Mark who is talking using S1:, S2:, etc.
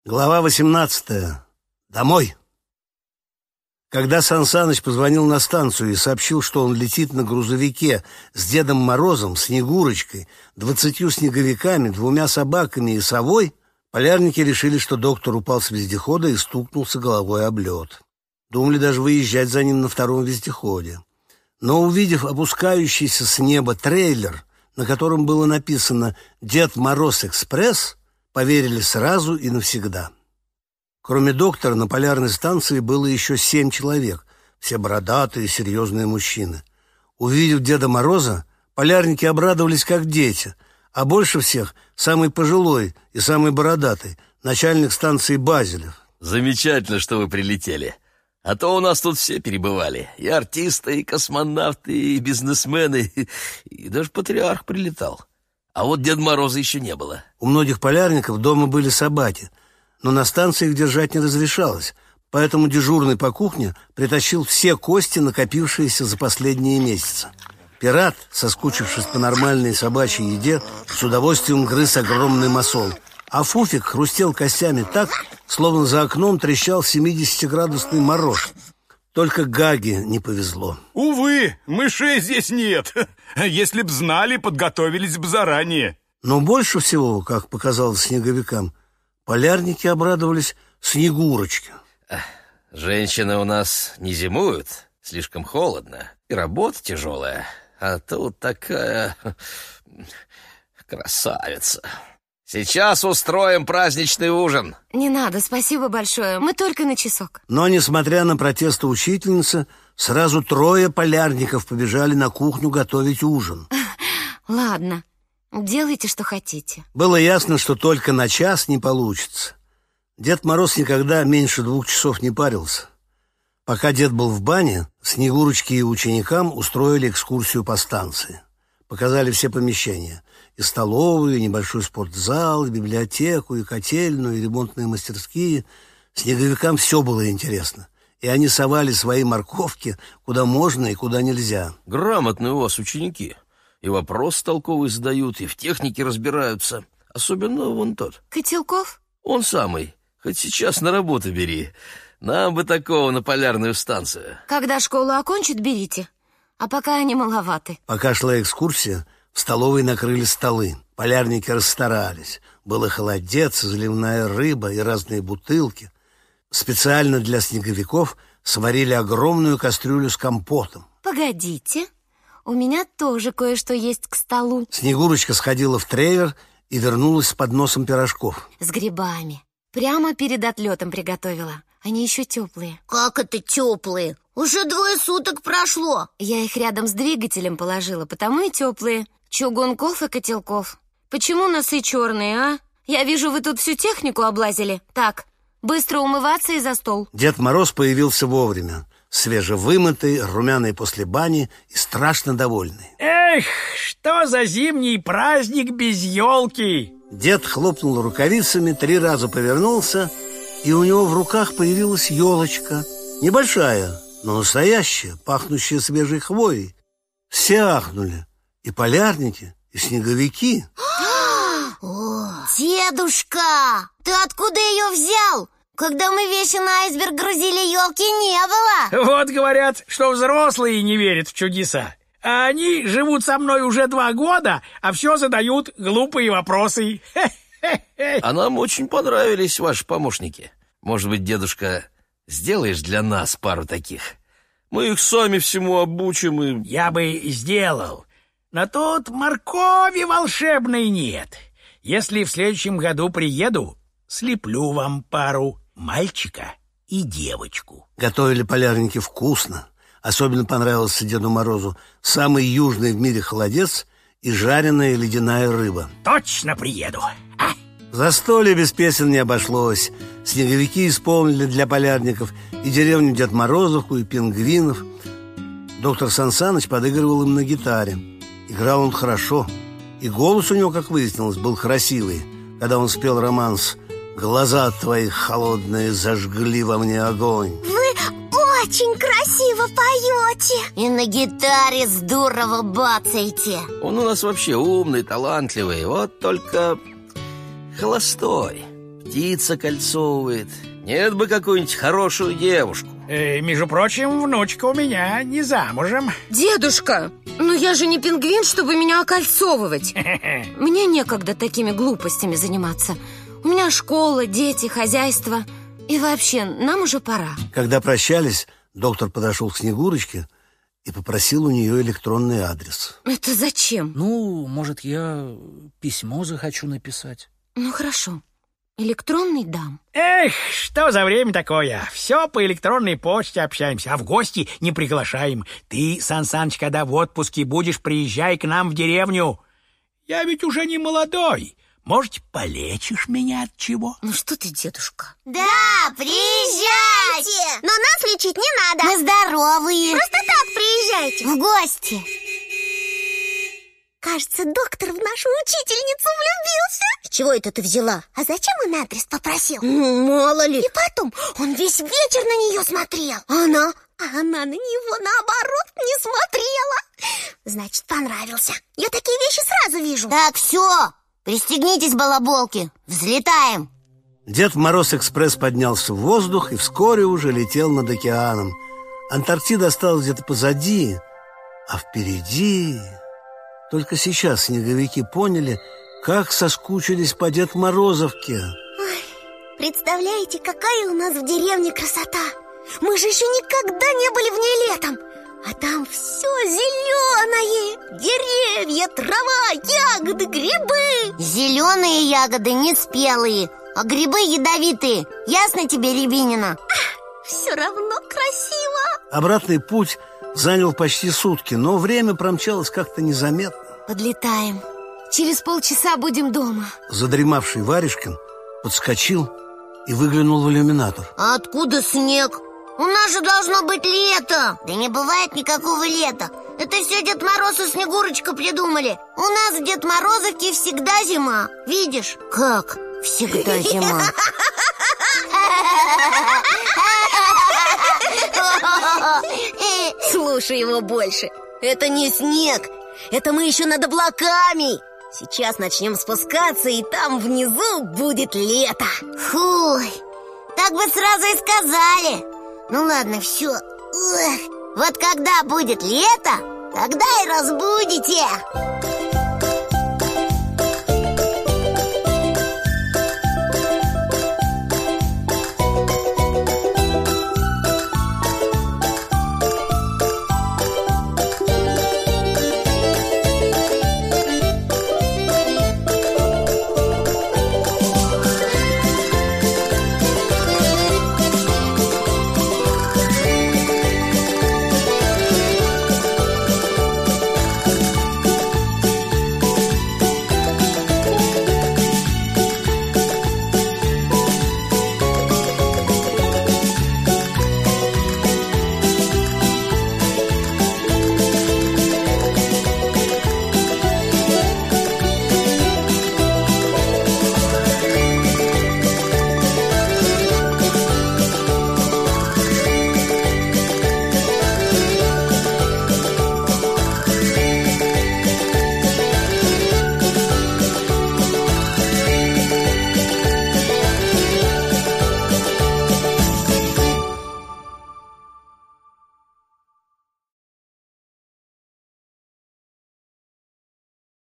S1: Глава 18. Домой. Когда Сан Саныч позвонил на станцию и сообщил, что он летит на грузовике с Дедом Морозом, Снегурочкой, 20 снеговиками, 2 собаками и совой, полярники решили, что доктор упал с вездехода и стукнулся головой об лед. Думали даже выезжать за ним на втором вездеходе. Но, увидев опускающийся с неба трейлер, на котором было написано «Дед Мороз Экспресс», поверили сразу и навсегда. Кроме доктора, на полярной станции было еще 7 человек, все бородатые, серьезные мужчины. Увидев Деда Мороза, полярники обрадовались как дети, а больше всех самый пожилой и самый бородатый, начальник станции Базелев.
S2: Замечательно, что вы прилетели. А то у нас тут все перебывали. И артисты, и космонавты, и бизнесмены, и даже патриарх прилетал. А вот Деда Мороза еще не было.
S1: У многих полярников дома были собаки, но на станции их держать не разрешалось, поэтому дежурный по кухне притащил все кости, накопившиеся за последние месяцы. Пират, соскучившись по нормальной собачьей еде, с удовольствием грыз огромный масол, а Фуфик хрустел костями так, словно за окном трещал 70-градусный мороз. Только Гаге не повезло.
S3: Увы, мышей здесь нет. Если б знали, подготовились бы заранее.
S1: Но больше всего, как показалось снеговикам, полярники обрадовались Снегурочке.
S2: Женщины у нас не зимуют, слишком холодно, и работа тяжелая. А тут такая красавица. Сейчас устроим праздничный ужин.
S4: Не надо, спасибо большое. Мы только на часок.
S1: Но, несмотря на протесты учительницы, сразу 3 полярников побежали на кухню готовить ужин.
S4: Ладно, делайте, что хотите.
S1: Было ясно, что только на час не получится. Дед Мороз никогда меньше 2 часов не парился. Пока дед был в бане, Снегурочке и ученикам устроили экскурсию по станции. Показали все помещения. И столовую, и небольшой спортзал, и библиотеку, и котельную, и ремонтные мастерские. Снеговикам все было интересно. И они совали свои морковки куда можно и куда нельзя.
S2: Грамотные у вас ученики. И вопрос толковый задают, и в технике разбираются. Особенно вон тот.
S4: Котелков?
S2: Он самый. Хоть сейчас на работу бери. Нам бы такого на полярную станцию.
S4: Когда школу окончат, берите. А пока они маловаты.
S1: Пока шла экскурсия, в столовой накрыли столы. Полярники расстарались. Было холодец, заливная рыба и разные бутылки. Специально для снеговиков сварили огромную кастрюлю с компотом.
S4: Погодите, у меня тоже кое-что есть к столу.
S1: Снегурочка сходила в трейлер и вернулась с подносом пирожков.
S4: С грибами. Прямо перед отлетом приготовила. Они еще теплые.
S5: Как это теплые? Уже 2 суток прошло.
S4: Я их рядом с двигателем положила, потому и теплые. Чугунков и котелков. Почему носы черные, а? Я вижу, вы тут всю технику облазили. Так, быстро умываться и за стол.
S1: Дед Мороз появился вовремя. Свежевымытый, румяный после бани и страшно довольный.
S6: Эх, что за зимний праздник без елки?
S1: Дед хлопнул рукавицами, 3 раза повернулся, и у него в руках появилась елочка. Небольшая, но настоящая, пахнущая свежей хвоей. Все ахнули. И полярники, и снеговики.
S5: Дедушка, ты откуда ее взял? Когда мы вещи на айсберг грузили, елки не было.
S6: Вот говорят, что взрослые не верят в чудеса. А они живут со мной уже 2 года, а все задают глупые вопросы.
S2: А нам очень понравились ваши помощники. Может быть, дедушка, сделаешь для нас пару таких? Мы их сами всему обучим и...
S6: Я бы сделал, но тут моркови волшебной нет. Если в следующем году приеду, слеплю вам пару, мальчика и девочку.
S1: Готовили полярники вкусно. Особенно понравился Деду Морозу самый южный в мире холодец и жареная ледяная рыба.
S6: Точно приеду.
S1: Застолье без песен не обошлось. Снеговики исполнили для полярников и деревню Дед Морозовку, и пингвинов. Доктор Сан Саныч подыгрывал им на гитаре. Играл он хорошо. И голос у него, как выяснилось, был красивый, когда он спел романс «Глаза твои холодные зажгли во мне огонь».
S5: Вы очень красиво поете. И на гитаре здорово бацаете.
S2: Он у нас вообще умный, талантливый. Вот только холостой. птица кольцовывает. Нет бы какую-нибудь хорошую девушку.
S6: Между прочим, внучка у меня не замужем.
S4: Дедушка, ну я же не пингвин, чтобы меня окольцовывать. Мне некогда такими глупостями заниматься. У меня школа, дети, хозяйство. И вообще, нам уже пора.
S1: Когда прощались, доктор подошел к Снегурочке и попросил у нее электронный адрес.
S4: Это зачем?
S7: Ну, может, я письмо захочу написать.
S4: Ну, хорошо. Электронный дам.
S6: Эх, что за время такое? Все по электронной почте общаемся, а в гости не приглашаем. Ты, Сан Саныч, когда в отпуске будешь, приезжай к нам в деревню. Я ведь уже не молодой. Может, полечишь меня от чего?
S4: Ну что ты, дедушка?
S5: Да, приезжайте! Но нас лечить не надо. Мы здоровые. Просто так приезжайте. В гости. Кажется, доктор в нашу учительницу влюбился. С чего это ты взяла? А зачем он адрес попросил? Ну, мало ли. И потом, он весь вечер на нее смотрел. А она на него, наоборот, не смотрела. Значит, понравился. Я такие вещи сразу вижу. Так, все. Пристегнитесь, балаболки. Взлетаем.
S1: Дед Мороз-экспресс поднялся в воздух и вскоре уже летел над океаном. Антарктида осталась где-то позади, а впереди... Только сейчас снеговики поняли, как соскучились по Дед Морозовке.
S5: Ой, представляете, какая у нас в деревне красота. Мы же еще никогда не были в ней летом. А там все зеленое. Деревья, трава, ягоды, грибы. Зеленые ягоды не спелые, а грибы ядовитые. Ясно тебе, Рябинина? Все равно красиво.
S1: Обратный путь занял почти сутки, но время промчалось как-то незаметно.
S4: Подлетаем. Через полчаса будем дома.
S1: Задремавший Варежкин подскочил и выглянул в иллюминатор.
S5: А откуда снег? У нас же должно быть лето. Да не бывает никакого лета. Это все Дед Мороз и Снегурочка придумали. У нас в Дед Морозовке всегда зима. Видишь? Как всегда зима? Слушай его больше. Это не снег. Это мы еще над облаками. Сейчас начнем спускаться, и там внизу будет лето. Фуй, так бы сразу и сказали. Ну ладно, все. Вот когда будет лето, тогда и разбудите.